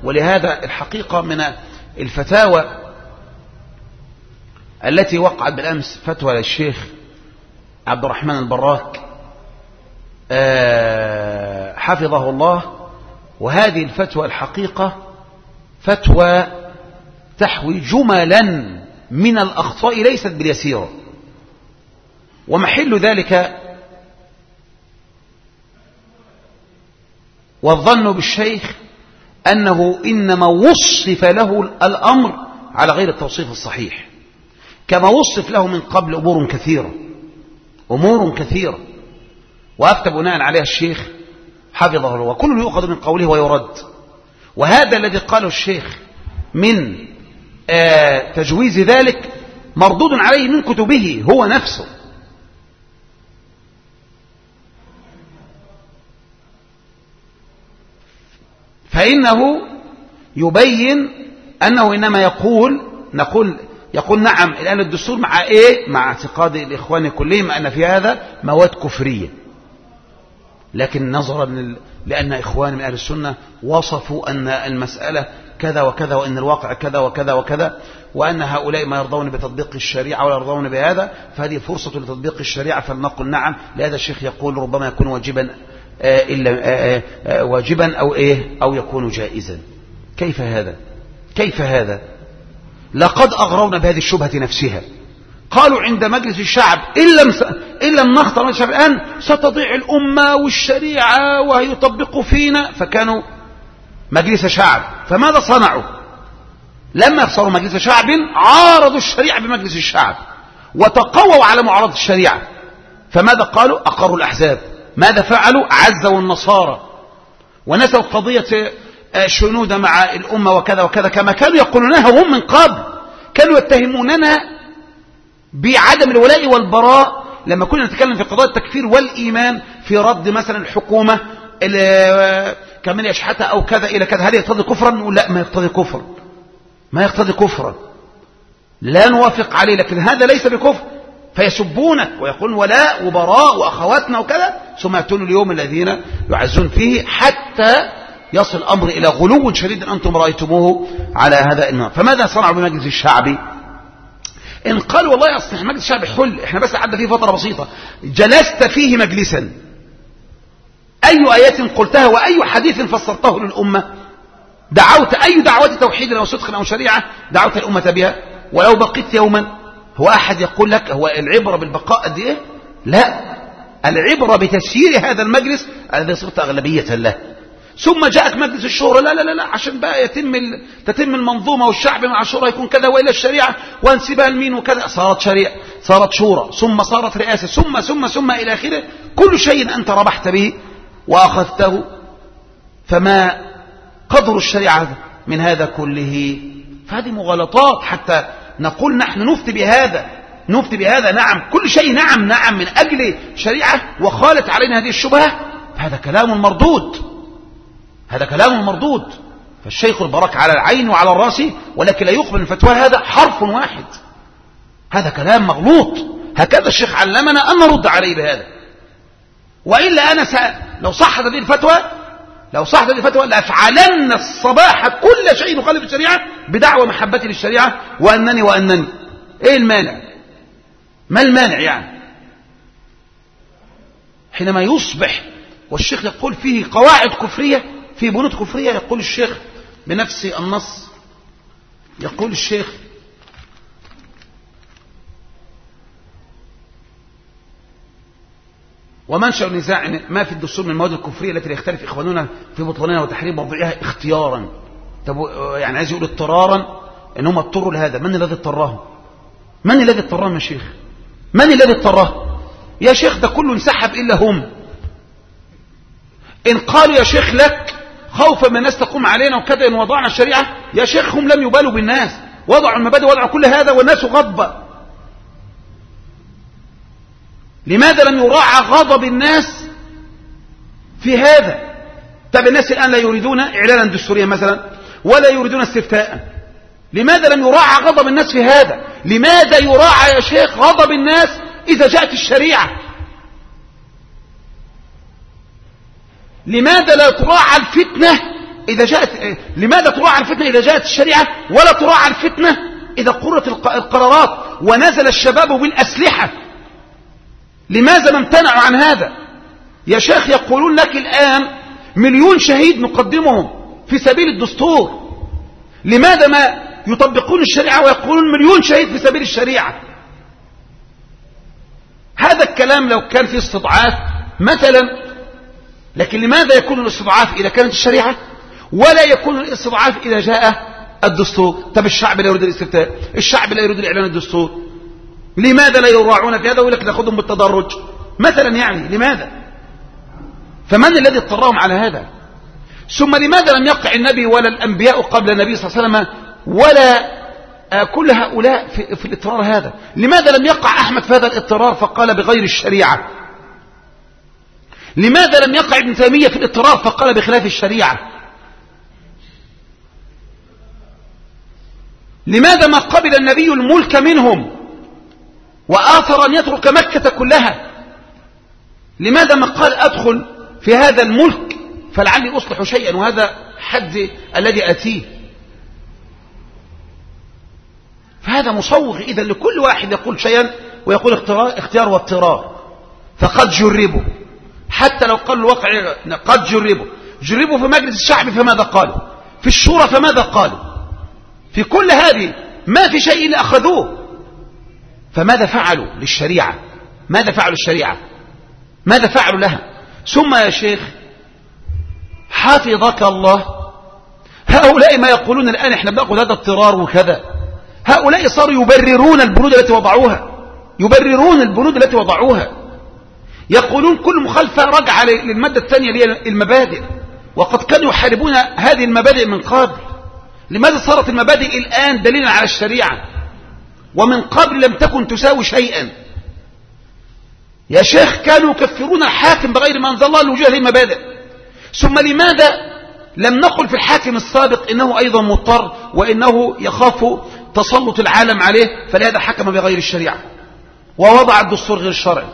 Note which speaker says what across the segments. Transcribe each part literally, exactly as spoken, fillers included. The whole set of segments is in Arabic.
Speaker 1: ولهذا الحقيقة من الفتاوى التي وقعت بالأمس فتوى للشيخ عبد الرحمن البراك حفظه الله، وهذه الفتوى الحقيقة فتوى تحوي جملا من الأخطاء ليست باليسيرة، ومحل ذلك والظن بالشيخ أنه إنما وصف له الأمر على غير التوصيف الصحيح، كما وصف له من قبل أمور كثيرة أمور كثيرة وأفتى بناء عليها الشيخ حفظه الله، وكل يؤخذ من قوله ويرد. وهذا الذي قاله الشيخ من آه تجويز ذلك مردود عليه من كتبه هو نفسه. فإنه يبين أنه إنما يقول نقول يقول نعم الآن الدستور مع إيه؟ مع اعتقاد الإخوان كلهم أن في هذا مواد كفرية، لكن نظرا لأن إخوان من أهل السنة وصفوا أن المسألة كذا وكذا وأن الواقع كذا وكذا وكذا، وأن هؤلاء ما يرضون بتطبيق الشريعة ولا يرضون بهذا، فهذه فرصة لتطبيق الشريعة فلنقل نعم. لهذا الشيخ يقول ربما يكون واجبا إلا واجبا أو إيه أو يكون جائزا. كيف هذا؟ كيف هذا؟ لقد أغرونا بهذه الشبهة نفسها. قالوا عند مجلس الشعب إن لم إن لم نختار مجلس الشعب الآن ستضيع الأمة والشريعة ويطبقوا فينا، فكانوا مجلس شعب. فماذا صنعوا؟ لما صاروا مجلس شعب عارضوا الشريعة بمجلس الشعب وتقووا على معارضة الشريعة. فماذا قالوا؟ أقروا الأحزاب. ماذا فعلوا؟ عزوا النصارى ونسوا قضية شنود مع الأمة وكذا وكذا كما كانوا يقولونها هم من قبل. كانوا يتهموننا بعدم الولاء والبراء لما كنا نتكلم في قضايا التكفير والإيمان في رد مثلا الحكومة كمان يشحتها أو كذا إلى كذا، هل يقتضي كفرا؟ نقول لا، ما يقتضي كفرا، ما يقتضي كفرا، لا نوافق عليه، لكن هذا ليس بكفر. فيسبونك ويقولون ولاء وبراء وأخواتنا وكذا، ثم يأتون اليوم الذين يعزون فيه حتى يصل الأمر إلى غلو شديد أنتم رأيتموه على هذا النوع. فماذا صنعوا بمجلس الشعبي؟ إن قالوا والله أصلح مجلس الشعب حل، إحنا بس عدى فيه فترة بسيطة، جلست فيه مجلسا، أي آيات قلتها وأي حديث فسرته للأمة، دعوت أي دعوة توحيد أو صدق أو شريعة دعوت الأمة بها ولو بقيت يوما. هو أحد يقول لك هو العبرة بالبقاء قد إيه؟ لا، العبرة بتسيير هذا المجلس الذي صرت أغلبية له. ثم جاءك مجلس الشورى، لا لا لا لا عشان بقى يتم ال... تتم المنظومة والشعب مع الشورى يكون كذا وإلى الشريعة وانسبها لمين وكذا، صارت شريعة، صارت شورى، ثم صارت رئاسة، ثم ثم ثم إلى آخره. كل شيء أنت ربحت به وأخذته، فما قدر الشريعة من هذا كله؟ فهذه مغالطات حتى نقول نحن نفتي بهذا نفتي بهذا نعم كل شيء نعم نعم من أجل شريعة وخالت علينا هذه الشبهة، هذا كلام مردود، هذا كلام مردود. فالشيخ البراك على العين وعلى الراس، ولكن لا يقبل الفتوى هذا حرف واحد، هذا كلام مغلوط. هكذا الشيخ علمنا أن نرد عليه بهذا، وإلا أنا س... لو صحت هذه الفتوى لو صحت هذه الفتوى لأفعلن الصباح كل شيء يخالف الشريعة بدعوى محبتي للشريعة وأنني وأنني. إيه المانع؟ ما المانع يعني حينما يصبح والشيخ يقول فيه قواعد كفرية في بنود كفرية؟ يقول الشيخ بنفس النص، يقول الشيخ ومنشأ النزاع ما في الدستور من المواد الكفرية التي يختلف إخواننا في بطلانها وتحريم موضوعها اختيارا. طب يعني عايز يقول اضطرارا ان هم اضطروا لهذا. من الذي اضطرهم؟ من الذي اضطرهم يا شيخ؟ من الذي اضطرهم يا شيخ؟ ده كله انسحب إلا هم. إن قالوا يا شيخ لك خوفا من الناس تقوم علينا وكذا إن وضعنا الشريعة، يا شيخ هم لم يبالوا بالناس، وضعوا المبادئ وضعوا كل هذا والناس غضبة. لماذا لم يراعى غضب الناس في هذا؟ طب الناس الآن لا يريدون إعلانا دستوريا مثلا ولا يريدون استفتاء، لماذا لم يراعى غضب الناس في هذا؟ لماذا يراعى يا شيخ غضب الناس إذا جاءت الشريعة؟ لماذا لا تراعى الفتنة إذا جاءت، لماذا تراعى الفتنة إذا جاءت الشريعة ولا تراعى الفتنة إذا قررت القرارات ونزل الشباب بالأسلحة؟ لماذا ما امتنعوا عن هذا؟ يا شيخ يقولون لك الآن مليون شهيد نقدمهم في سبيل الدستور، لماذا ما يطبقون الشريعة ويقولون مليون شهيد في سبيل الشريعة؟ هذا الكلام لو كان فيه استضعاف مثلا، لكن لماذا يكون الاستضعاف إذا كانت الشريعة ولا يكون الاستضعاف إذا جاء الدستور؟ طب الشعب لا يريد الاستفتاء، الشعب لا يريد الإعلان الدستور، لماذا لا يراعون في هذا ويقول لك ناخذهم بالتدرج مثلا؟ يعني لماذا؟ فمن الذي اضطرهم على هذا؟ ثم لماذا لم يقع النبي ولا الأنبياء قبل النبي صلى الله عليه وسلم ولا كل هؤلاء في, في الاضطرار هذا؟ لماذا لم يقع أحمد في هذا الاضطرار فقال بغير الشريعة؟ لماذا لم يقع ابن تيمية في الاضطرار فقال بخلاف الشريعة؟ لماذا ما قبل النبي الملك منهم وآثر أن يترك مكة كلها؟ لماذا ما قال أدخل في هذا الملك فلعلي أصلح شيئا وهذا حد الذي أتيه؟ فهذا مصوغ إذا لكل واحد يقول شيئا ويقول اختيار, اختيار واضطرار. فقد جربوا، حتى لو قال الواقع قد جربوا، جربوا في مجلس الشعب فماذا قالوا؟ في الشورى فماذا قالوا؟ في كل هذه ما في شيء إلا أخذوه. فماذا فعلوا للشريعة؟ ماذا فعلوا الشريعة؟ ماذا فعلوا لها؟ ثم يا شيخ حفظك الله، هؤلاء ما يقولون الآن احنا بنأخذ هذا اضطرار وكذا، هؤلاء صاروا يبررون البنود التي وضعوها، يبررون البنود التي وضعوها، يقولون كل مخالفة رجع للمادة الثانية للمبادئ، وقد كانوا يحاربون هذه المبادئ من قبل. لماذا صارت المبادئ الآن دليلا على الشريعة ومن قبل لم تكن تساوي شيئا؟ يا شيخ كانوا يكفرون الحاكم بغير ما أنزل الله لوجود هذه المبادئ. ثم لماذا لم نقل في الحاكم السابق إنه أيضا مضطر وإنه يخاف تسلط العالم عليه فلهذا حكم بغير الشريعة ووضع الدستور غير الشرعي؟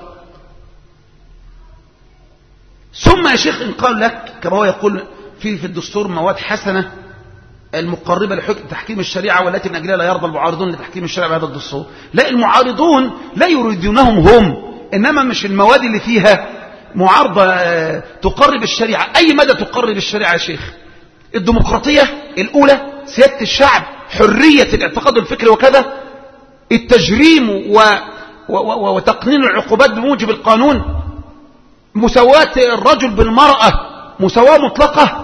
Speaker 1: ثم يا شيخ إن قال لك كما هو يقول في في الدستور مواد حسنة المقربة لتحكيم الشريعة والتي من أجلها لا يرضى المعارضون لتحكيم الشريعة بهذا الدستور، لا، المعارضون لا يريدونهم هم، إنما مش المواد اللي فيها معارضة تقرب الشريعة. أي مدى تقرب الشريعة يا شيخ؟ الديمقراطية الأولى، سيادة الشعب، حرية الاعتقاد والفكر وكذا، التجريم و... و... و... وتقنين العقوبات بموجب القانون، مساواة الرجل بالمرأة مساواة مطلقة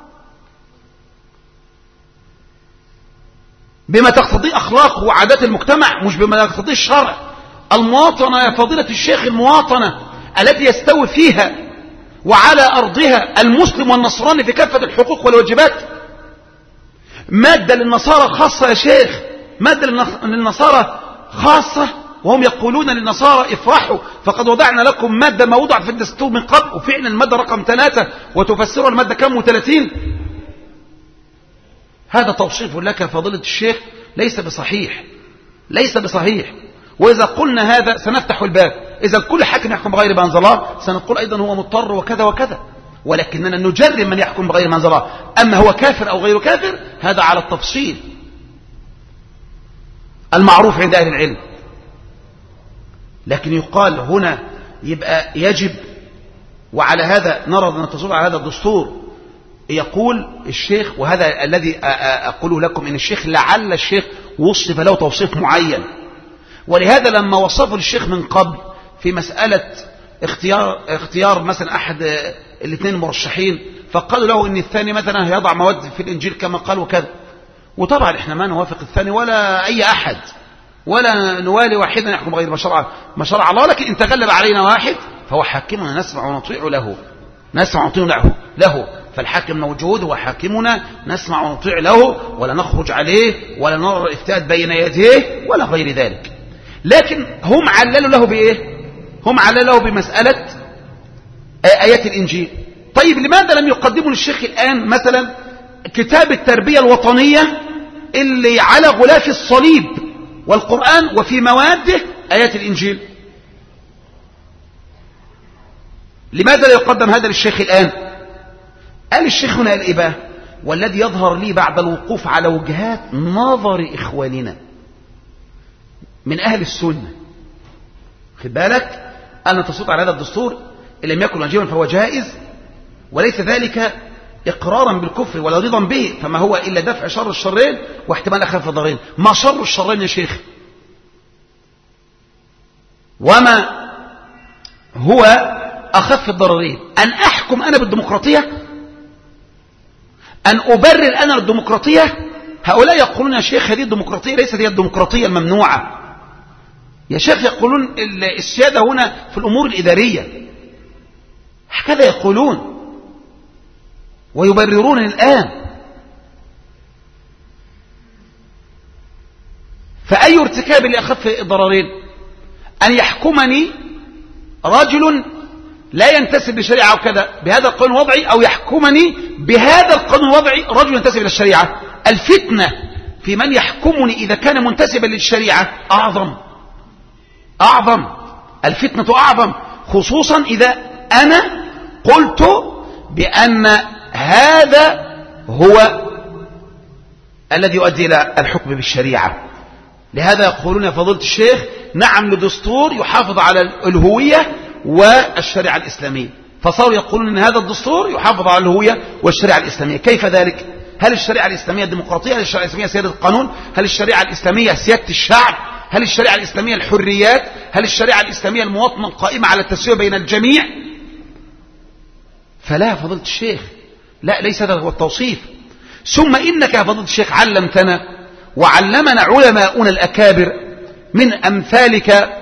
Speaker 1: بما تقتضيه أخلاق وعادات المجتمع مش بما يقتضيه الشرع. المواطنة يا فضيلة الشيخ، المواطنة التي يستوي فيها وعلى أرضها المسلم والنصراني في كافة الحقوق والواجبات. مادة للنصارى خاصة يا شيخ، مادة للنصارى خاصة، وهم يقولون للنصارى افرحوا فقد وضعنا لكم مادة ما وضع في الدستور من قبل، وفعلا المادة رقم ثلاثة وتفسرها المادة كم وثلاثين. هذا توصيف لك فضيلة الشيخ ليس بصحيح، ليس بصحيح. وإذا قلنا هذا سنفتح الباب، إذا كل حاكم يحكم بغير ما أنزل الله سنقول أيضا هو مضطر وكذا وكذا، ولكننا نجرم من يحكم بغير ما أنزل الله. أما هو كافر أو غير كافر هذا على التفصيل المعروف عند أهل العلم. لكن يقال هنا يبقى يجب، وعلى هذا نرى أن تصور على هذا الدستور. يقول الشيخ، وهذا الذي أقوله لكم، إن الشيخ لعل الشيخ وصف له توصيف معين، ولهذا لما وصفه الشيخ من قبل في مسألة اختيار, اختيار مثلا أحد الاثنين المرشحين، فقالوا له إن الثاني مثلا هيضع مواد في الإنجيل كما قال وكذا. وطبعا إحنا ما نوافق الثاني ولا أي أحد، ولا نوالي واحدا يحكم غير ما شرع الله، لكن إن تغلب علينا واحد فهو حاكمنا نسمع ونطيع له، نسمع ونطيع له, له فالحاكم موجود وحاكمنا نسمع ونطيع له، ولا نخرج عليه ولا نرى الافتات بين يديه ولا غير ذلك. لكن هم عللوا له بإيه؟ هم عللوا له بمسألة آيات الإنجيل. طيب لماذا لم يقدموا للشيخ الآن مثلا كتاب التربية الوطنية اللي على غلاف الصليب والقرآن وفي مواده آيات الإنجيل؟ لماذا لا يقدم هذا للشيخ الآن؟ قال الشيخ هنا الإباء والذي يظهر لي بعد الوقوف على وجهات نظر إخواننا من أهل السنة، خد بالك أن التصويت على هذا الدستور إن لم يكن واجبا فهو جائز، وليس ذلك إقرارا بالكفر ولا رضا به، فما هو إلا دفع شر الشرين واحتمال أخف الضررين. ما شر الشرين يا شيخ؟ وما هو أخف الضررين؟ أن أحكم أنا بالديمقراطية، أن أبرر أنا الديمقراطية. هؤلاء يقولون يا شيخ هذه الديمقراطية ليست هي الديمقراطية الممنوعة يا شيخ، يقولون السيادة هنا في الأمور الإدارية، هكذا يقولون ويبررون الآن. فأي ارتكاب لأخف الضررين؟ أن يحكمني رجل لا ينتسب للشريعة وكذا بهذا القانون الوضعي، أو يحكمني بهذا القانون الوضعي رجل ينتسب إلى الشريعة. الفتنة في من يحكمني إذا كان منتسبا للشريعة أعظم أعظم الفتنة أعظم، خصوصا إذا أنا قلت بأن هذا هو الذي يؤدي إلى الحكم بالشريعة. لهذا يقولون يا فضيلة الشيخ نعم لدستور يحافظ على الهوية والشريعة الإسلامية، فصاروا يقولون أن هذا الدستور يحافظ على الهوية والشريعة الإسلامية. كيف ذلك؟ هل الشريعة الإسلامية الديمقراطية؟ هل الشريعة الإسلامية سيادة القانون؟ هل الشريعة الإسلامية سيادة الشعب؟ هل الشريعة الإسلامية الحريات؟ هل الشريعة الإسلامية المواطنة القائمة على التسوية بين الجميع؟ فلا يا فضيلة الشيخ، لا، ليس هذا هو التوصيف. ثم إنك يا فضيلة الشيخ علمتنا وعلمنا علماؤنا الأكابر من أمثالك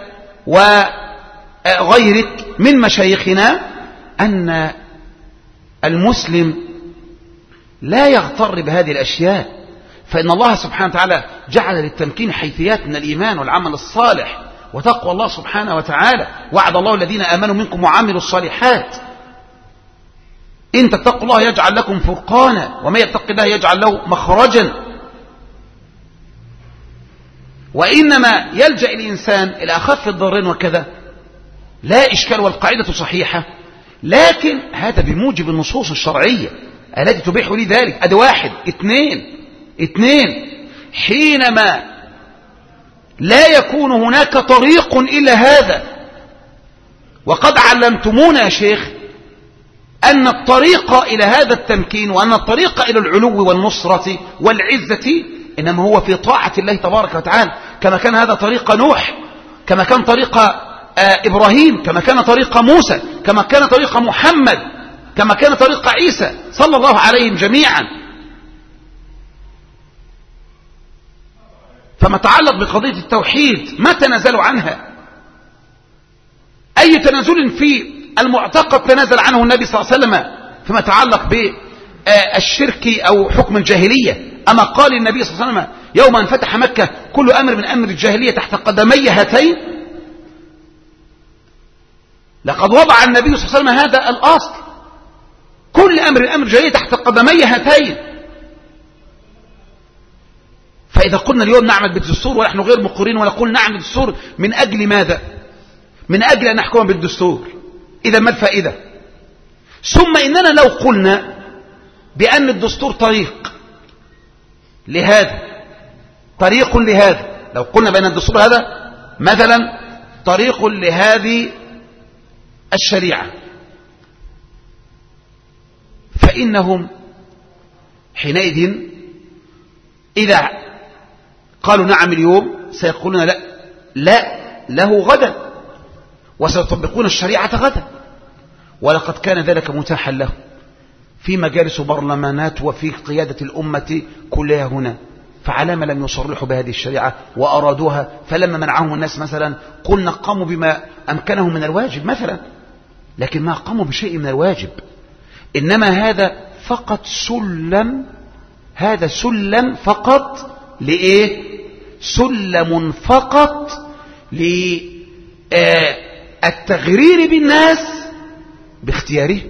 Speaker 1: وغيرك من مشايخنا أن المسلم لا يغتر بهذه الأشياء، فإن الله سبحانه وتعالى جعل للتمكين حيثيات من الإيمان والعمل الصالح وتقوى الله سبحانه وتعالى. وعد الله الذين آمنوا منكم وعملوا الصالحات إن تتقوا الله يجعل لكم فرقانا وما يتق الله يجعل له مخرجا. وإنما يلجأ الإنسان إلى أخف الضررين وكذا لا إشكال، والقاعدة صحيحة، لكن هذا بموجب النصوص الشرعية التي تبيح لي ذلك. أدي واحد. اثنين اثنين حينما لا يكون هناك طريق إلا هذا، وقد علمتمونا يا شيخ أن الطريق إلى هذا التمكين وأن الطريق إلى العلو والنصرة والعزة إنما هو في طاعة الله تبارك وتعالى، كما كان هذا طريق نوح، كما كان طريق إبراهيم، كما كان طريق موسى، كما كان طريق محمد، كما كان طريق عيسى صلى الله عليهم جميعا. فما تعلق بقضية التوحيد ما تنازلوا عنها. أي تنازل في المعتقد تنازل عنه النبي صلى الله عليه وسلم فيما يتعلق بالشرك أو حكم الجاهلية. أما قال النبي صلى الله عليه وسلم يوم أن فتح مكة كل أمر من أمر الجاهلية تحت قدمي هاتين؟ لقد وضع النبي صلى الله عليه وسلم هذا الأصل، كل أمر من أمر الجاهلية تحت قدمي هاتين. فإذا قلنا اليوم نعمل بالدستور ونحن غير مقرين ونقول نعمل بالدستور من أجل ماذا؟ من أجل أن نحكم بالدستور، إذا ما الفائدة؟ ثم إننا لو قلنا بأن الدستور طريق لهذا طريق لهذا، لو قلنا بأن الدستور هذا مثلا طريق لهذه الشريعة، فإنهم حينئذ إذا قالوا نعم اليوم سيقولون لا لا له غدا، وسيطبقون الشريعة غدا. ولقد كان ذلك متاحا له في مجالس وبرلمانات وفي قيادة الأمة كلها هنا، فعلام لم يصرحوا بهذه الشريعة وأرادوها؟ فلما منعهم الناس مثلا قلنا قاموا بما أمكنهم من الواجب مثلا، لكن ما قاموا بشيء من الواجب، إنما هذا فقط سلم، هذا سلم فقط لإيه؟ سلم فقط للتغرير بالناس باختياره.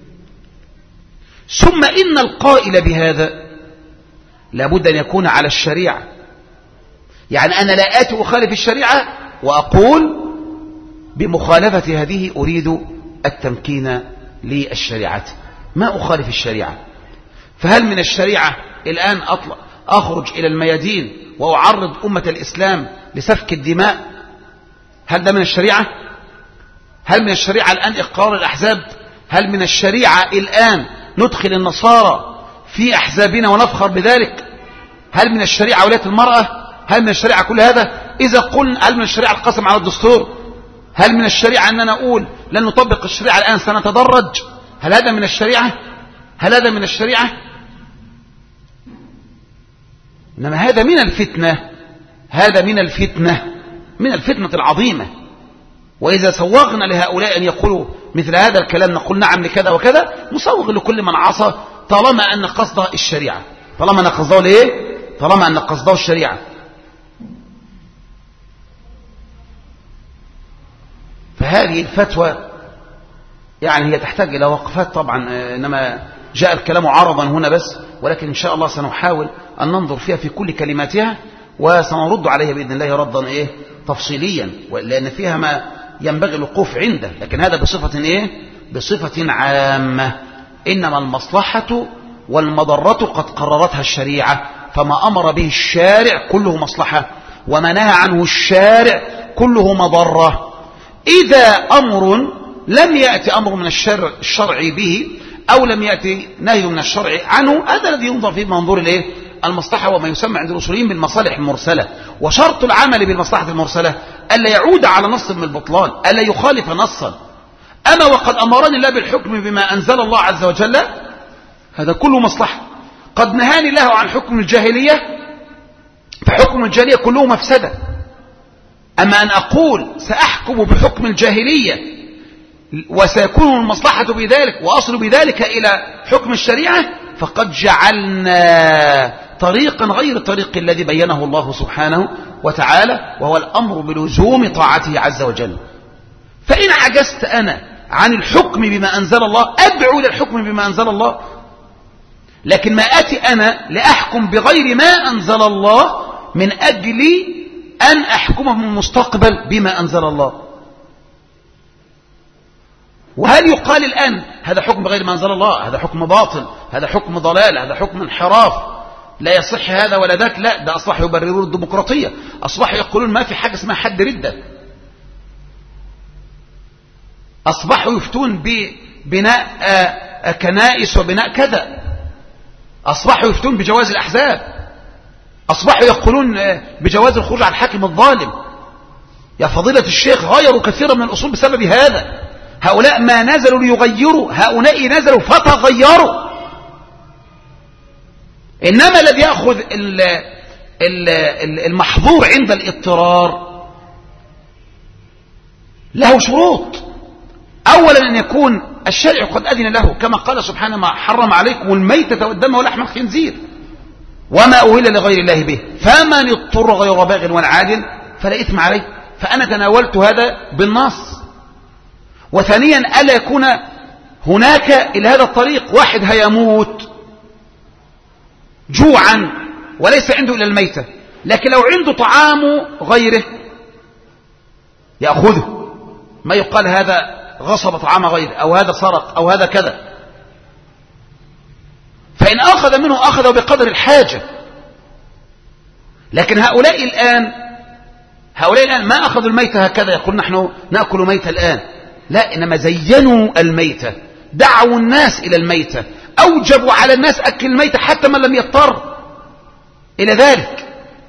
Speaker 1: ثم إن القائل بهذا لابد أن يكون على الشريعة، يعني أنا لا آتي أخالف الشريعة وأقول بمخالفة هذه أريد التمكين للشريعة، ما أخالف الشريعة. فهل من الشريعة الآن أطلع أخرج إلى الميادين وأعرض أمة الإسلام لسفك الدماء؟ هل ده من الشريعة؟ هل من الشريعة الآن إقرار الأحزاب؟ هل من الشريعة الآن ندخل النصارى في أحزابنا ونفخر بذلك؟ هل من الشريعة ولاية المرأة؟ هل من الشريعة كل هذا؟ إذا قلنا هل من الشريعة القسم على الدستور؟ هل من الشريعة أننا نقول لن نطبق الشريعة الآن سنتدرج؟ هل هذا من الشريعة؟ هل هذا من الشريعة؟ إنما هذا من الفتنة، هذا من الفتنة، من الفتنة العظيمة. وإذا سوغنا لهؤلاء أن يقولوا مثل هذا الكلام نقول نعم لكذا وكذا، نسوغ لكل من عصى طالما أن قصده الشريعة، طالما أن قصده لإيه؟ طالما أن قصده الشريعة. فهذه الفتوى يعني هي تحتاج إلى وقفات طبعا، إنما جاء الكلام عرضا هنا بس، ولكن إن شاء الله سنحاول أن ننظر فيها في كل كلماتها وسنرد عليها بإذن الله ردا إيه تفصيليا، لأن فيها ما ينبغي الوقوف عنده، لكن هذا بصفة إيه بصفة عامة. إنما المصلحة والمضرة قد قررتها الشريعة، فما أمر به الشارع كله مصلحة، وما نهى عنه الشارع كله مضرة. إذا أمر لم يأتي أمر من الشرع, الشرع به، أو لم يأتي نهي من الشرع عنه، هذا الذي ينظر فيه منظور الإيه المصلحة، وما يسمى عند الأصوليين بالمصالح المرسلة. وشرط العمل بالمصلحة المرسلة ألا يعود على نص من البطلان، ألا يخالف نصا. أما وقد أمرني الله بالحكم بما أنزل الله عز وجل، هذا كله مصلحة. قد نهاني الله عن حكم الجاهلية، فحكم الجاهلية كله مفسدة. أما أن أقول سأحكم بحكم الجاهلية وسيكون المصلحة بذلك وأصل بذلك إلى حكم الشريعة، فقد جعلنا طريقا غير الطريق الذي بينه الله سبحانه وتعالى، وهو الأمر بلزوم طاعته عز وجل. فإن عجزت أنا عن الحكم بما أنزل الله أدعو إلى الحكم بما أنزل الله، لكن ما أتي أنا لأحكم بغير ما أنزل الله من أجل أن أحكمه من المستقبل بما أنزل الله. وهل يقال الآن هذا حكم بغير ما أنزل الله، هذا حكم باطل، هذا حكم ضلال، هذا حكم انحراف، لا يصح هذا ولا ذاك؟ لا، ده أصبحوا يبررون الديمقراطية، أصبحوا يقولون ما في حاجة اسمها حد ردة، أصبحوا يفتون ببناء كنائس وبناء كذا، أصبحوا يفتون بجواز الأحزاب، أصبحوا يقولون بجواز الخروج على الحاكم الظالم. يا فضيلة الشيخ غيروا كثيرا من الأصول بسبب هذا. هؤلاء ما نزلوا ليغيروا، هؤلاء نزلوا فتغيروا. إنما الذي يأخذ المحظور عند الاضطرار له شروط. أولا أن يكون الشرع قد أذن له، كما قال سبحانه ما حرم عليكم الميتة والدم ولحم الخنزير وما أهل لغير الله به، فمن اضطر غير باغ ولا عاد فلا إثم عليه. فأنا تناولت هذا بالنص. وثانيا ألا يكون هناك إلى هذا الطريق واحد هيموت جوعا وليس عنده إلا الميتة، لكن لو عنده طعام غيره يأخذه، ما يقال هذا غصب طعام غيره أو هذا سرق أو هذا كذا. فإن أخذ منه أخذ بقدر الحاجة. لكن هؤلاء الآن هؤلاء الآن ما أخذوا الميتة هكذا يقول نحن نأكل ميتة الآن، لا، إنما زينوا الميتة، دعوا الناس إلى الميتة، أوجبوا على الناس أكل الميتة حتى من لم يضطر إلى ذلك.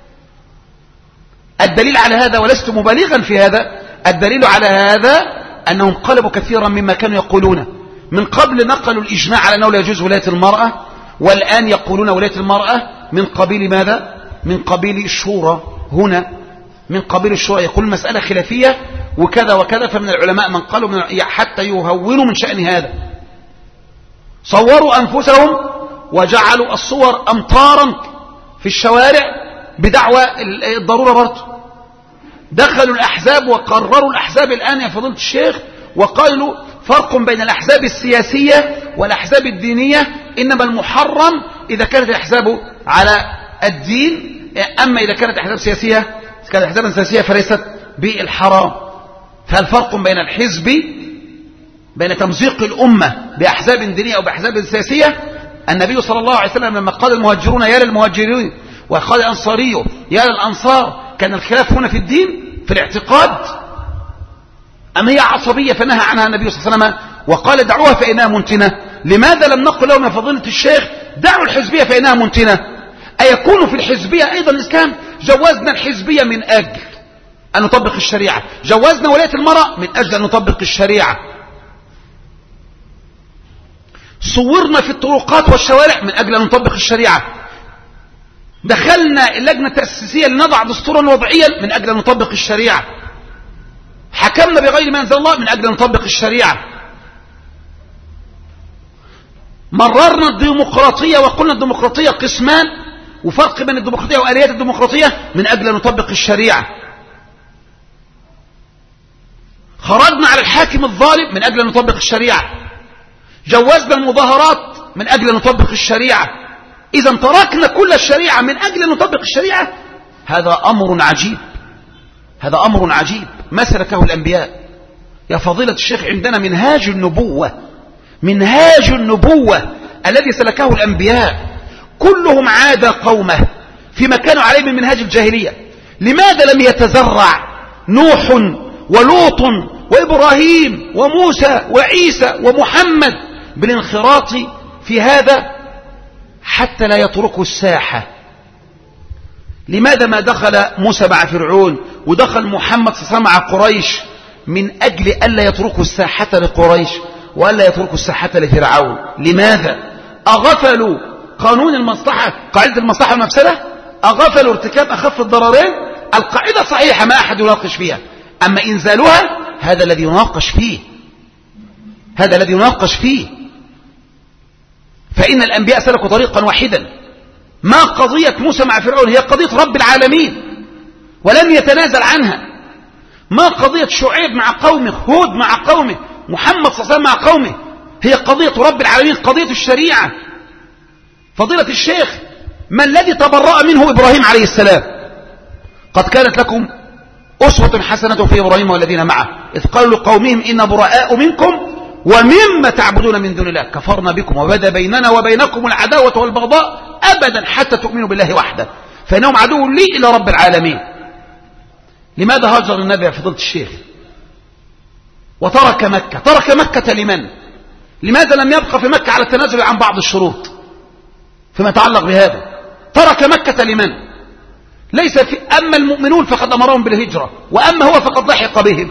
Speaker 1: الدليل على هذا، ولست مبالغا في هذا، الدليل على هذا أنهم قلبوا كثيرا مما كانوا يقولونه. من قبل نقلوا الإجماع على أنه لا يجوز ولاية المرأة، والآن يقولون ولاية المرأة من قبيل ماذا؟ من قبيل الشورى. هنا من قبيل الشورى يقول المسألة خلافية وكذا وكذا، فمن العلماء من قالوا من حتى يهونوا من شأن هذا، صوروا أنفسهم وجعلوا الصور أمطارا في الشوارع بدعوى الضرورة برضه. دخلوا الأحزاب وقرروا الأحزاب الآن يا فضيلة الشيخ، وقالوا فرق بين الأحزاب السياسية والأحزاب الدينية، إنما المحرم إذا كانت الأحزاب على الدين، أما إذا كانت أحزاب سياسية كانت أحزابا سياسية فليست بالحرام. فالفرق بين الحزب، بين تمزيق الأمة بأحزاب دينية أو بأحزاب سياسية، النبي صلى الله عليه وسلم لما قال المهاجرون يا للمهاجرين وقال الأنصاري يا للأنصار، كان الخلاف هنا في الدين في الاعتقاد أم هي عصبية فنهى عنها النبي صلى الله عليه وسلم وقال دعوها فإنها منتنة؟ لماذا لم نقل لهم يا فضيلة الشيخ دعوا الحزبية فإنها منتنة؟ أيكون في الحزبية أيضا الإسلام؟ جوزنا الحزبية من أجل أن نطبق الشريعة، جوزنا ولاية المرأة من أجل أن نطبق الشريعة، صورنا في الطرقات والشوارع من أجل أن نطبق الشريعة، دخلنا اللجنة التأسيسية لنضع دستورا وضعيا من أجل أن نطبق الشريعة، حكمنا بغير ما أنزل الله من أجل أن نطبق الشريعة، مررنا الديمقراطية وقلنا الديمقراطية قسمان وفرق بين الديمقراطية وآليات الديمقراطية من أجل أن نطبق الشريعة، خرجنا على الحاكم الظالم من أجل أن نطبق الشريعة، جوزنا المظاهرات من أجل أن نطبق الشريعة. إذا تركنا كل الشريعة من أجل أن نطبق الشريعة. هذا أمر عجيب، هذا أمر عجيب ما سلكه الأنبياء. يا فضيلة الشيخ عندنا منهاج النبوة، منهاج النبوة الذي سلكه الأنبياء كلهم عاد قومه فيما كانوا عليه من منهاج الجاهلية. لماذا لم يتزرع نوح ولوط وإبراهيم وموسى وعيسى ومحمد بالانخراط في هذا حتى لا يتركوا الساحة؟ لماذا ما دخل موسى مع فرعون ودخل محمد صلى الله عليه وسلم مع قريش؟ من أجل ألا يتركوا الساحة لقريش وألا يتركوا الساحة لفرعون. لماذا؟ أغفلوا قانون المصلحة، قاعدة المصلحة والمفسدة، أغفلوا ارتكاب أخف الضررين. القاعدة صحيحة ما أحد يناقش فيها، أما إنزالها هذا الذي يناقش فيه، هذا الذي يناقش فيه. فإن الأنبياء سلكوا طريقا واحدا، ما قضية موسى مع فرعون هي قضية رب العالمين ولم يتنازل عنها، ما قضية شعيب مع قومه، هود مع قومه، محمد صلى الله عليه وسلم مع قومه، هي قضية رب العالمين، قضية الشريعة. فضيلة الشيخ ما الذي تبرأ منه إبراهيم عليه السلام؟ قد كانت لكم أسوة حسنة في إبراهيم والذين معه إذ قالوا لقومهم إن براء منكم ومما تعبدون من دون الله كفرنا بكم وبدا بيننا وبينكم العداوة والبغضاء أبدا حتى تؤمنوا بالله وحده فإنهم عدو لي إلى رب العالمين. لماذا هاجر النبي يا فضيلة الشيخ وترك مكة؟ ترك مكة لمن؟ لماذا لم يبقى في مكة على التنازل عن بعض الشروط فيما يتعلق بهذا؟ ترك مكة لمن؟ ليس في أما المؤمنون فقد أمرهم بالهجرة وأما هو فقد لحق بهم.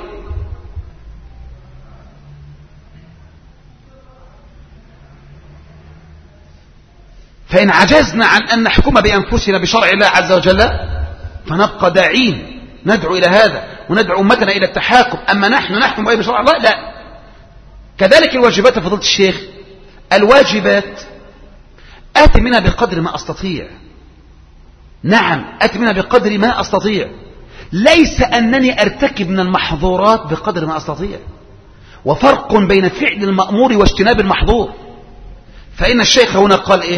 Speaker 1: فإن عجزنا عن أن نحكم بأنفسنا بشرع الله عز وجل فنبقى داعين ندعو إلى هذا وندعو أمتنا إلى التحاكم. أما نحن نحكم بأي بشرع الله لا. كذلك الواجبات فضيلة الشيخ، الواجبات آتي منها بقدر ما أستطيع، نعم آتي منها بقدر ما أستطيع، ليس أنني أرتكب من المحظورات بقدر ما أستطيع. وفرق بين فعل المأمور واجتناب المحظور. فإن الشيخ هنا قال إيه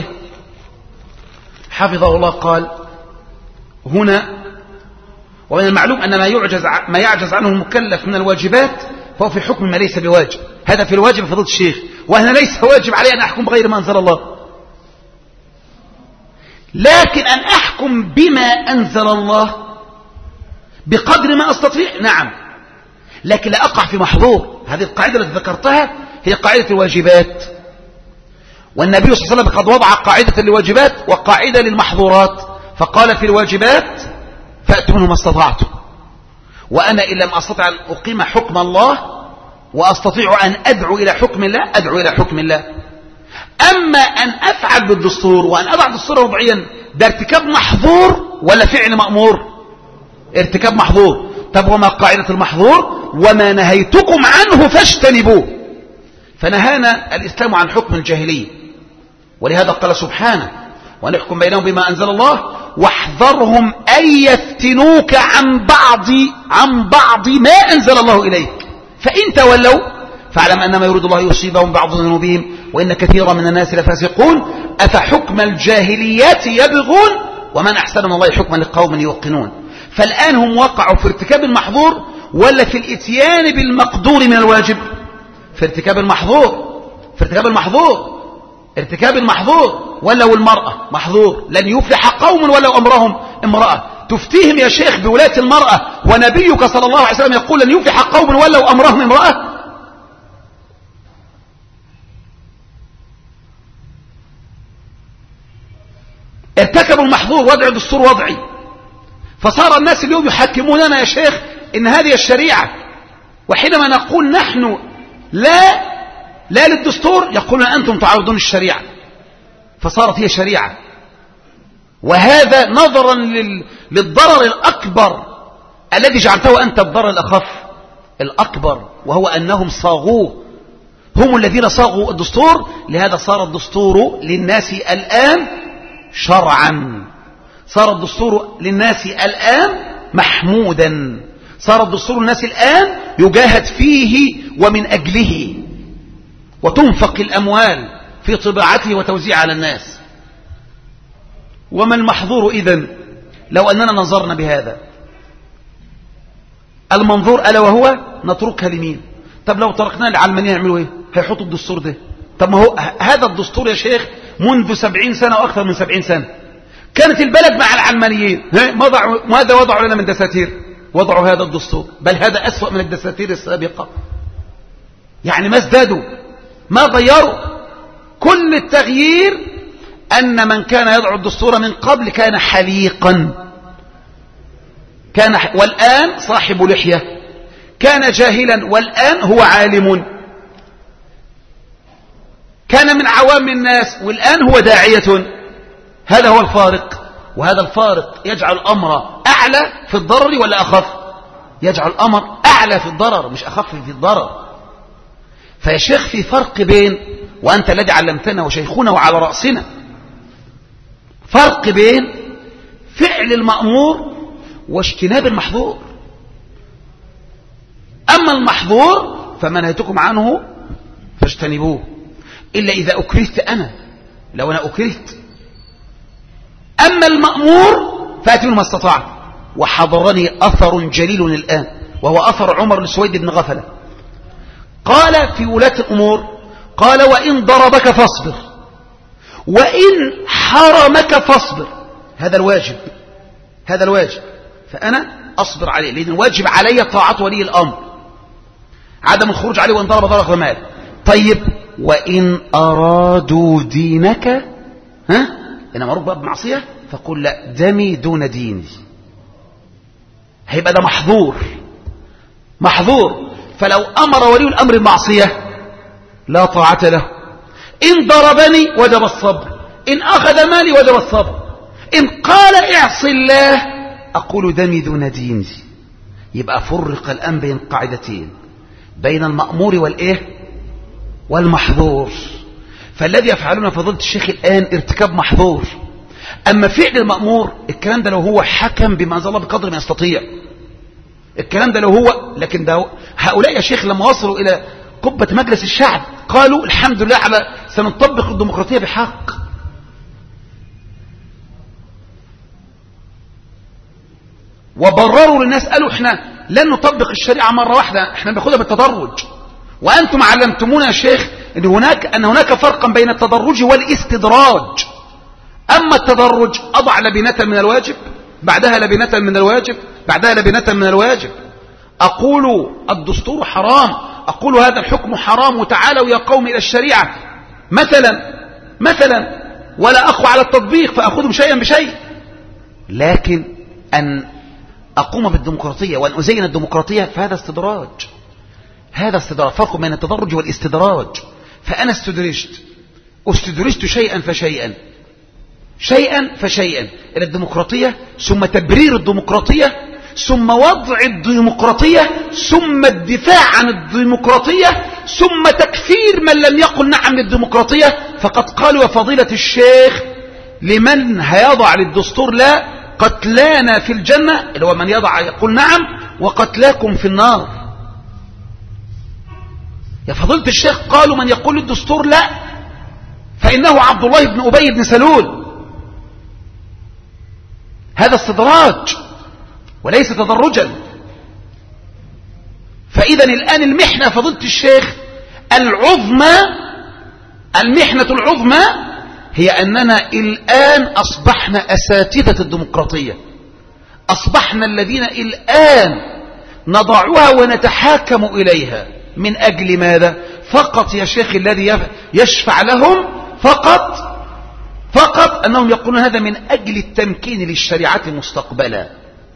Speaker 1: حفظه الله؟ قال هنا ومن المعلوم أن ما يعجز ما يعجز عنه المكلف من الواجبات فهو في حكم ما ليس بواجب. هذا في الواجب فضيلة الشيخ، وأنا ليس واجب علي أن أحكم بغير ما أنزل الله، لكن أن أحكم بما أنزل الله بقدر ما أستطيع نعم، لكن لا أقع في محظور. هذه القاعدة التي ذكرتها هي قاعدة الواجبات، والنبي صلى الله عليه وسلم قد وضع قاعدة للواجبات وقاعدة للمحظورات، فقال في الواجبات فأتوا منه ما استطعتم، وأنا إن لم أستطع أن أقيم حكم الله وأستطيع أن أدعو إلى حكم الله أدعو إلى حكم الله. أما أن أفعل بالدستور وأن أضع دستورا وضعيا ده ارتكاب محظور ولا فعل مأمور؟ ارتكاب محظور. طب وما قاعدة المحظور؟ وما نهيتكم عنه فاجتنبوه. فنهانا الإسلام عن حكم الجاهلية، ولهذا قال سبحانه ونحكم بينهم بما أنزل الله واحذرهم أن يفتنوك عن بعض عن بعض ما أنزل الله إليك فإن تولوا فاعلم أنما يريد الله يصيبهم بعض ذنوبهم وإن كثيرا من الناس لفاسقون أفحكم الجاهليات يبغون ومن أحسن من الله حكما لقوم يوقنون. فالآن هم وقعوا في ارتكاب المحظور ولا في الاتيان بالمقدور من الواجب؟ في ارتكاب المحظور، في ارتكاب المحظور. ارتكاب المحظور ولو المرأة محظور. لن يفلح قوم ولو أمرهم امرأة. تفتيهم يا شيخ بولاة المرأة ونبيك صلى الله عليه وسلم يقول لن يفلح قوم ولو أمرهم امرأة؟ ارتكبوا المحظور وضع دستور وضعي، فصار الناس اليوم يحكموننا يا شيخ إن هذه الشريعة، وحينما نقول نحن لا لا للدستور يقولون أنتم تعارضون الشريعة، فصارت هي شريعة. وهذا نظرا لل... للضرر الأكبر الذي جعلته أنت الضرر الأخف الأكبر، وهو أنهم صاغوه، هم الذين صاغوا الدستور. لهذا صار الدستور للناس الآن شرعا، صار الدستور للناس الآن محمودا، صار الدستور للناس الآن يجاهد فيه ومن أجله، وتنفق الأموال في طباعته وتوزيعها على الناس. وما المحظور إذن لو أننا نظرنا بهذا المنظور ألا وهو نتركها لمين؟ طب لو تركناها للعلمانيين يعملوا إيه؟ هيحطوا الدستور ده. طب ما هو هذا الدستور يا شيخ منذ سبعين سنة وأكثر من سبعين سنة كانت البلد مع العلمانيين، ماذا وضعوا لنا من دساتير؟ وضعوا هذا الدستور، بل هذا أسوأ من الدساتير السابقة. يعني ما ازدادوا، ما غيروا. كل التغيير أن من كان يضع الدستور من قبل كان حليقا، كان ح... والآن صاحب لحية، كان جاهلا والآن هو عالم، كان من عوام الناس والآن هو داعية. هذا هو الفارق، وهذا الفارق يجعل الأمر أعلى في الضرر ولا أخف؟ يجعل الأمر أعلى في الضرر مش أخف في الضرر. فيا شيخ في فرق بين، وأنت الذي علمتنا وشيخنا وعلى رأسنا، فرق بين فعل المأمور واجتناب المحظور. أما المحظور فما نهيتكم عنه فاجتنبوه، إلا إذا أكرهت أنا، لو أنا أكرهت. أما المأمور فأتوا ما استطعت. وحضرني أثر جليل الآن، وهو أثر عمر السويد بن غفلة، قال في ولاة الأمور، قال وإن ضربك فاصبر وإن حرمك فاصبر. هذا الواجب، هذا الواجب، فأنا أصبر عليه، لأن الواجب علي طاعة ولي الأمر، عدم الخروج عليه وإن ضرب ضرب مال. طيب وإن أرادوا دينك، ها إن أمرك بقى بمعصية فقل لا، دمي دون ديني. هيبقى ده محظور، محظور. فلو أمر ولي الأمر المعصية لا طاعة له. إن ضربني وجب الصبر، إن أخذ مالي وجب الصبر، إن قال اعص الله أقول دمي دون ديني. يبقى فرق الآن بين قاعدتين، بين المأمور والإيه والمحظور. فالذي يفعلون فضيلة الشيخ الآن ارتكاب محظور. أما فعل المأمور الكلام ده لو هو حكم بما أنزل الله بقدر ما يستطيع، الكلام ده لو هو، لكن ده هؤلاء يا شيخ لما وصلوا إلى قبة مجلس الشعب قالوا الحمد لله على سنطبق الديمقراطية بحق. وبرروا للناس قالوا احنا لن نطبق الشريعة مرة واحدة، احنا بناخدها بالتدرج. وأنتم علمتمونا يا شيخ أن هناك, أن هناك فرقا بين التدرج والاستدراج. أما التدرج أضع لبنة من الواجب، بعدها لبنة من الواجب، بعدها لبنة من الواجب. أقول الدستور حرام، أقول هذا الحكم حرام، وتعالوا يا قوم إلى الشريعة مثلا مثلا، ولا أقوى على التطبيق فأخذهم شيئا بشيء. لكن أن أقوم بالديمقراطية وأن أزين الديمقراطية فهذا استدراج، هذا استدراج. فرق بين التدرج والاستدراج. فأنا استدرجت استدرجت شيئا فشيئا، شيئا فشيئا إلى الديمقراطية، ثم تبرير الديمقراطية، ثم وضع الديمقراطية، ثم الدفاع عن الديمقراطية، ثم تكفير من لم يقل نعم للديمقراطية. فقد قالوا يا فضيلة الشيخ لمن هيضع للدستور لا، قتلانا في الجنة، اللي هو من يضع يقول نعم، وقتلاكم في النار. يا فضيلة الشيخ قالوا من يقول للدستور لا فإنه عبد الله بن أبي بن سلول. هذا استدراج وليس تدرجا. فإذا الآن المحنة فضيلة الشيخ العظمى المحنة العظمى هي أننا الآن أصبحنا أساتذة الديمقراطية، أصبحنا الذين الآن نضعها ونتحاكم إليها. من أجل ماذا؟ فقط يا شيخ الذي يشفع لهم فقط فقط أنهم يقولون هذا من أجل التمكين للشريعة مستقبلا،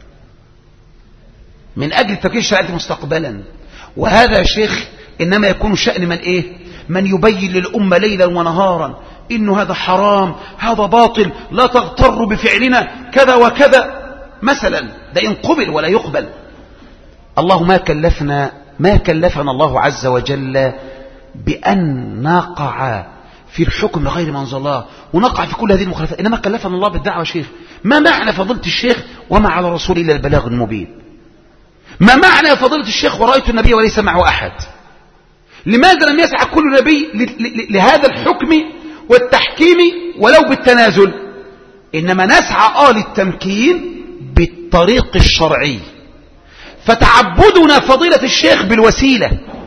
Speaker 1: من أجل التمكين للشريعة مستقبلا. وهذا يا شيخ إنما يكون شأن من إيه؟ من يبين للأمة ليلا ونهارا إنه هذا حرام، هذا باطل، لا تغتر بفعلنا كذا وكذا مثلا. ده إن قبل ولا يقبل. الله ما كلفنا ما كلفنا الله عز وجل بأن نقع في الحكم غير ما أنزل الله ونقع في كل هذه المخالفات، إنما كلفنا الله بالدعوة. يا شيخ ما معنى فضيلة الشيخ وما على رسول إلا البلاغ المبين؟ ما معنى فضيلة الشيخ ورأيت النبي وليس معه أحد؟ لماذا لم يسعى كل نبي لهذا الحكم والتحكيم ولو بالتنازل؟ إنما نسعى آل التمكين بالطريق الشرعي. فتعبدنا فضيلة الشيخ بالوسيلة.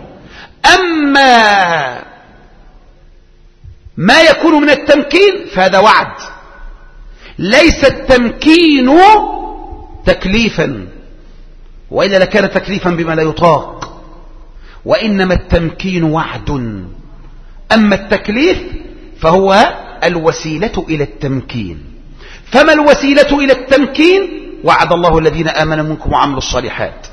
Speaker 1: أما ما يكون من التمكين فهذا وعد، ليس التمكين تكليفا، وإلا لكان تكليفا بما لا يطاق، وإنما التمكين وعد. أما التكليف فهو الوسيلة إلى التمكين. فما الوسيلة إلى التمكين؟ وعد الله الذين آمنوا منكم وعملوا الصالحات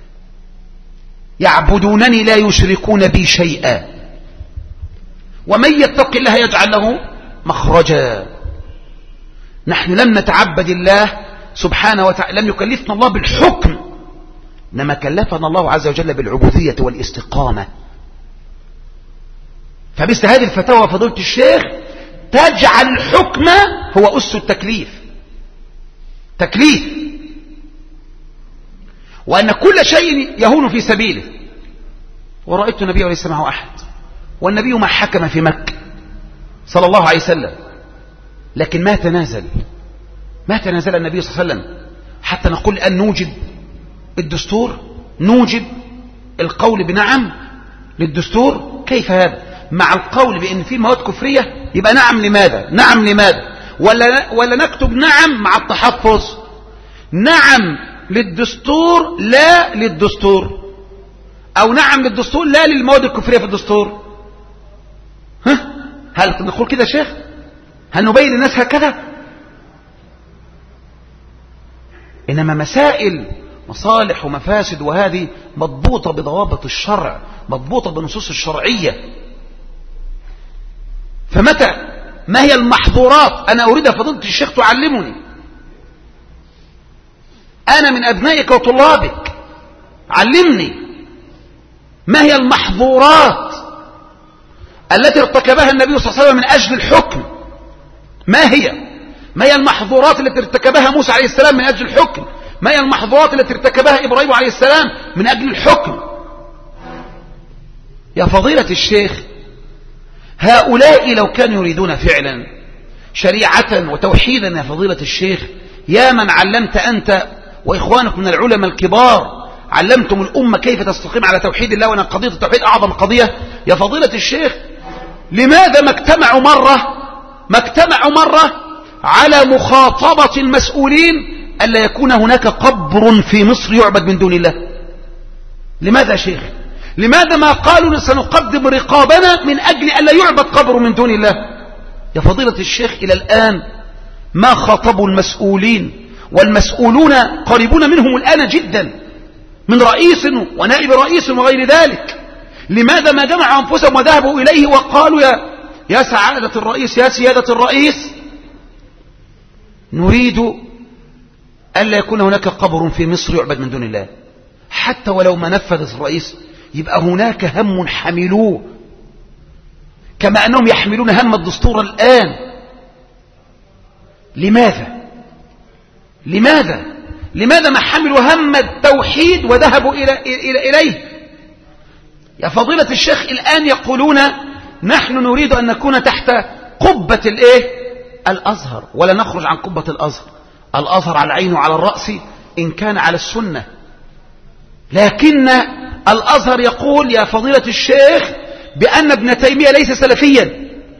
Speaker 1: يعبدونني لا يشركون بي شيئا ومن يتق الله يجعل له مخرجا. نحن لم نتعبد الله سبحانه وتعالى، لم يكلفنا الله بالحكم، إنما كلفنا الله عز وجل بالعبودية والاستقامة. فمثل هذه الفتاوى فضيلة الشيخ تجعل الحكم هو أس التكليف، تكليف، وأن كل شيء يهون في سبيله. ورأيت النبي وليس معه أحد، والنبي ما حكم في مكة صلى الله عليه وسلم، لكن ما تنازل ما تنازل النبي صلى الله عليه وسلم حتى نقول أن نوجب الدستور، نوجب القول بنعم للدستور. كيف هذا؟ مع القول بأن في مواد كفرية يبقى نعم لماذا؟ نعم لماذا؟ ولا, ولا نكتب نعم مع التحفظ؟ نعم للدستور لا للدستور، أو نعم للدستور لا للمواد الكفرية في الدستور. ها؟ هل نقول كده شيخ؟ هل نبين للناس هكذا؟ إنما مسائل مصالح ومفاسد، وهذه مضبوطة بضوابط الشرع، مضبوطة بنصوص الشرعية. فمتى ما هي المحظورات؟ أنا أريد فضيلة الشيخ تعلمني، أنا من أبنائك وطلابك، علمني ما هي المحظورات التي ارتكبها النبي صلى الله عليه وسلم من أجل الحكم. ما هي ما هي المحظورات التي ارتكبها موسى عليه السلام من أجل الحكم؟ ما هي المحظورات التي ارتكبها إبراهيم عليه السلام من أجل الحكم؟ يا فضيلة الشيخ، هؤلاء لو كانوا يريدون فعلا شريعة وتوحيدا يا فضيلة الشيخ، يا من علمت أنت وإخوانك من العلماء الكبار، علمتم الأمة كيف تستقيم على توحيد الله، وأن قضية التوحيد أعظم قضية. يا فضيلة الشيخ، لماذا ما اجتمعوا مرة ما اجتمعوا مرة على مخاطبة المسؤولين ألا يكون هناك قبر في مصر يعبد من دون الله؟ لماذا يا شيخ؟ لماذا ما قالوا سنقدم رقابنا من أجل ألا يعبد قبر من دون الله؟ يا فضيلة الشيخ، إلى الآن ما خاطبوا المسؤولين، والمسؤولون قريبون منهم الآن جدا، من رئيس ونائب رئيس وغير ذلك. لماذا ما جمعوا أنفسهم وذهبوا إليه وقالوا يا يا سعادة الرئيس، يا سيادة الرئيس، نريد ألا يكون هناك قبر في مصر يعبد من دون الله؟ حتى ولو ما نفذت الرئيس يبقى هناك هم حملوه، كما أنهم يحملون هم الدستور الآن. لماذا لماذا لماذا ما حملوا هم التوحيد وذهبوا إلى إلى إليه؟ يا فضيلة الشيخ، الآن يقولون نحن نريد أن نكون تحت قبة الإيه؟ الأزهر، ولا نخرج عن قبة الأزهر. الأزهر على العين وعلى الرأس إن كان على السنة، لكن الأزهر يقول يا فضيلة الشيخ بأن ابن تيمية ليس سلفيا،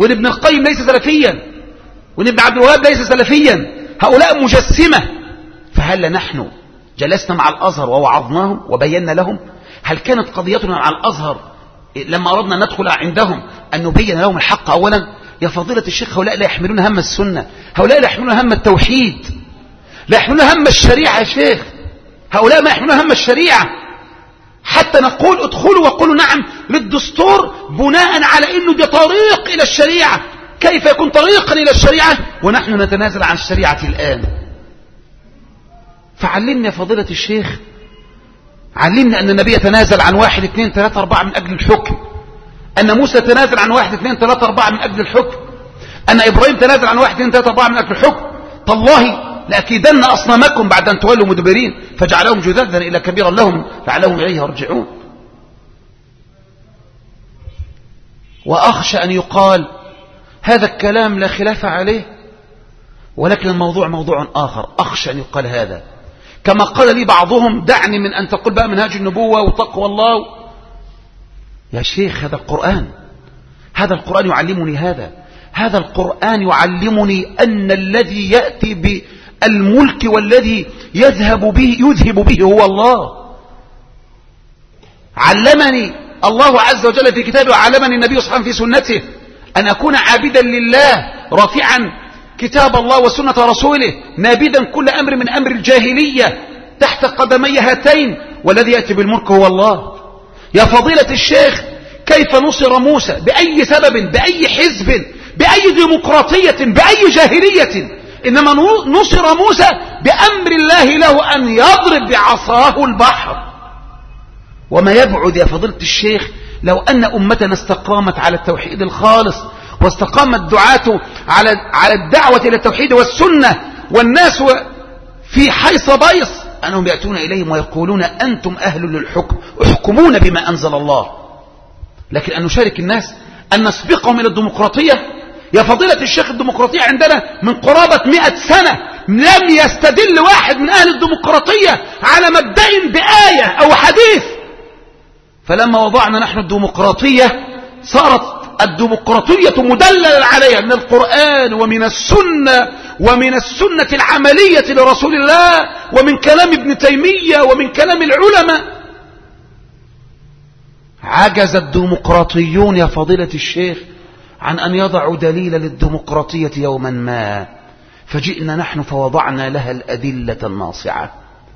Speaker 1: وإن ابن القيم ليس سلفيا، وإن ابن عبد الوهاب ليس سلفيا، هؤلاء مجسمة. فهل نحن جلسنا مع الأزهر ووعظناهم وبينا لهم؟ هل كانت قضيتنا مع الأزهر لما أردنا أن ندخل عندهم أن نبين لهم الحق أولا؟ يا فضيلة الشيخ، هؤلاء لا يحملون هم السنة، هؤلاء لا يحملون هم التوحيد، لا يحملون هم الشريعة يا شيخ، هؤلاء ما يحملون هم الشريعة. حتى نقول ادخلوا وقولوا نعم للدستور بناء على أنه ده طريق إلى الشريعة. كيف يكون طريقا إلى الشريعة ونحن نتنازل عن الشريعة الآن؟ فعلمنا يا فضيلة الشيخ، علمنا أن النبي تنازل عن واحد اثنين ثلاثة أربعة من أجل الحكم، أن موسى تنازل عن واحد اثنين ثلاثة أربعة من أجل الحكم، أن إبراهيم تنازل عن واحد اثنين ثلاثة أربعة من أجل الحكم. تالله لأكيدن أصنامكم بعد أن تولوا مدبرين فجعلهم جذاذا إلى كبيرا لهم لعلهم إليه يرجعون. وأخشى أن يقال هذا الكلام لا خلاف عليه، ولكن الموضوع موضوع آخر. أخشى أن يقال هذا كما قال لي بعضهم دعني من أن تقول بقى منهاج النبوة وتقوى الله. يا شيخ هذا القرآن، هذا القرآن يعلمني هذا، هذا القرآن يعلمني أن الذي يأتي بالملك والذي يذهب به يذهب به هو الله. علمني الله عز وجل في كتابه، وعلمني النبي صلى الله عليه وسلم في سنته أن أكون عابدا لله رافعا كتاب الله وسنة رسوله، نابذا كل أمر من أمر الجاهلية تحت قدمي هاتين، والذي يأتي بالملك هو الله. يا فضيلة الشيخ، كيف نصر موسى؟ بأي سبب؟ بأي حزب؟ بأي ديمقراطية؟ بأي جاهلية؟ إنما نصر موسى بأمر الله له أن يضرب بعصاه البحر. وما يبعد يا فضيلة الشيخ لو أن أمتنا استقامت على التوحيد الخالص، واستقام الدعاة على على الدعوة إلى التوحيد والسنة، والناس في حيص بيص أنهم يأتون إليهم ويقولون أنتم أهل للحكم، احكمون بما أنزل الله. لكن أن نشارك الناس، أن نسبقهم إلى الديمقراطية. يا فضيلة الشيخ، الديمقراطية عندنا من قرابة مئة سنة لم يستدل واحد من أهل الديمقراطية على مبدأ بآية أو حديث. فلما وضعنا نحن الديمقراطية صارت الديمقراطية مدللا عليها من القرآن ومن السنة ومن السنة العملية لرسول الله ومن كلام ابن تيمية ومن كلام العلماء. عجز الديمقراطيون يا فضيلة الشيخ عن أن يضعوا دليل للديمقراطية يوما ما، فجئنا نحن فوضعنا لها الأدلة الناصعة.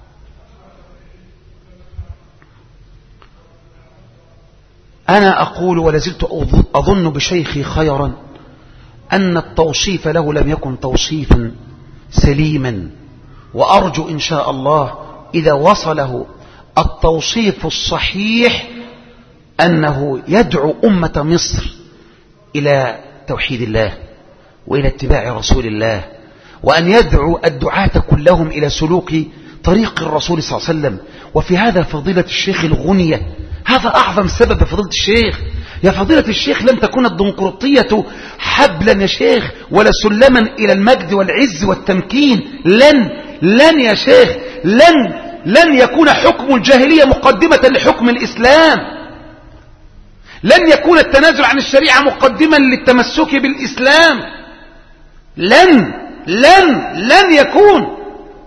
Speaker 1: أنا أقول ولازلت أظن بشيخي خيرا أن التوصيف له لم يكن توصيفا سليما، وأرجو إن شاء الله إذا وصله التوصيف الصحيح أنه يدعو أمة مصر إلى توحيد الله وإلى اتباع رسول الله، وأن يدعو الدعاة كلهم إلى سلوك طريق الرسول صلى الله عليه وسلم. وفي هذا فضيلة الشيخ الغنية، هذا أعظم سبب يا فضيلة الشيخ. يا فضيلة الشيخ، لن تكون الديمقراطية حبلا يا شيخ ولا سلما إلى المجد والعز والتمكين. لن لن يا شيخ لن لن يكون حكم الجاهلية مقدمة لحكم الإسلام. لن يكون التنازل عن الشريعة مقدما للتمسك بالإسلام. لن لن لن يكون.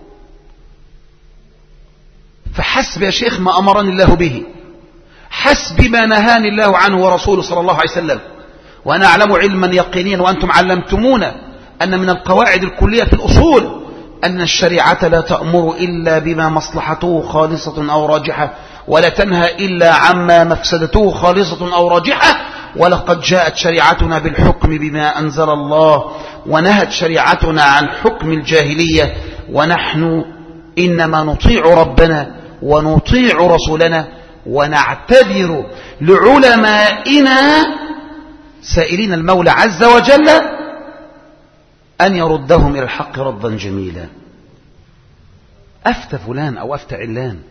Speaker 1: فحسب يا شيخ ما أمرني الله به، حسب ما نهاني الله عنه ورسوله صلى الله عليه وسلم. وأنا أعلم علما يقينيا وأنتم علمتمونا أن من القواعد الكلية في الأصول أن الشريعة لا تأمر إلا بما مصلحته خالصة أو راجحة، ولا تنهى إلا عما مفسدته خالصة أو راجحة. ولقد جاءت شريعتنا بالحكم بما أنزل الله، ونهت شريعتنا عن حكم الجاهلية. ونحن إنما نطيع ربنا ونطيع رسولنا ونعتذر لعلمائنا سائلين المولى عز وجل أن يردهم إلى الحق ردا جميلا. أفتى فلان أو أفتى علان،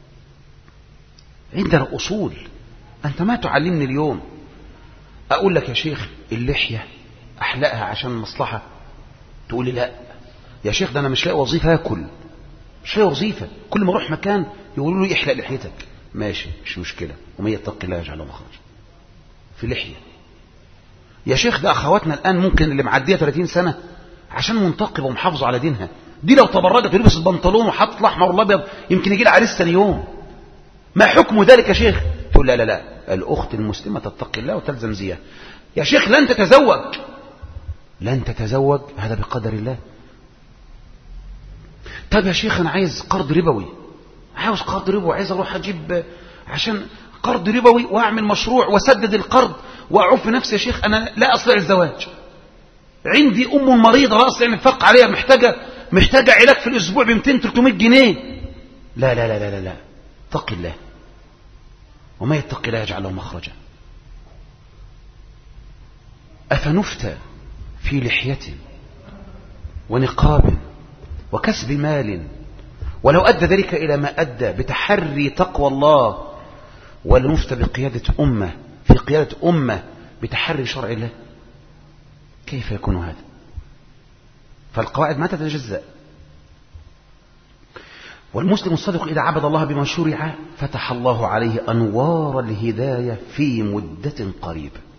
Speaker 1: عندنا أصول. أنت ما تعلمني اليوم أقول لك يا شيخ اللحية أحلقها عشان مصلحة، تقول لي لا يا شيخ ده أنا مش لاقي وظيفة أكل، مش لاقي وظيفة، كل ما أروح مكان يقولوا لي احلق لحيتك. ماشي، مش مشكلة، ومن يتق الله يجعل له مخرجا. في لحية يا شيخ ده أخواتنا الآن ممكن اللي معدية ثلاثين سنة عشان منتقبة ومحافظة على دينها، دي لو تبرجت ولبس البنطلون وحط الأحمر والأبيض يمكن يجي لها عريس ثاني يوم. ما حكم ذلك يا شيخ؟ تقول لا لا لا، الأخت المسلمة تتقي الله وتلزم زيها. يا شيخ لن تتزوج، لن تتزوج، هذا بقدر الله. طب يا شيخ أنا عايز قرض ربوي، عاوز قرض ربوي، عايز أروح أجيب عشان قرض ربوي وأعمل مشروع وأسدد القرض وأعوف نفسي. يا شيخ أنا لا أستطيع الزواج، عندي أم مريضة لا أستطيع أن أنفق عليها، محتاجة محتاجة علاج في الأسبوع ب مئتين ثلاثمئة جنيه. لا لا لا لا لا, لا. اتق الله، وما يتق الله يجعل له مخرجا. أفنفتى في لحية ونقاب وكسب مال ولو أدى ذلك إلى ما أدى بتحري تقوى الله، ولنفتى بقيادة أمة في قيادة أمة بتحري شرع الله؟ كيف يكون هذا؟ فالقواعد ما تتجزأ. والمسلم الصادق إذا عبد الله بما شرع فتح الله عليه أنوار الهداية في مدة قريبة.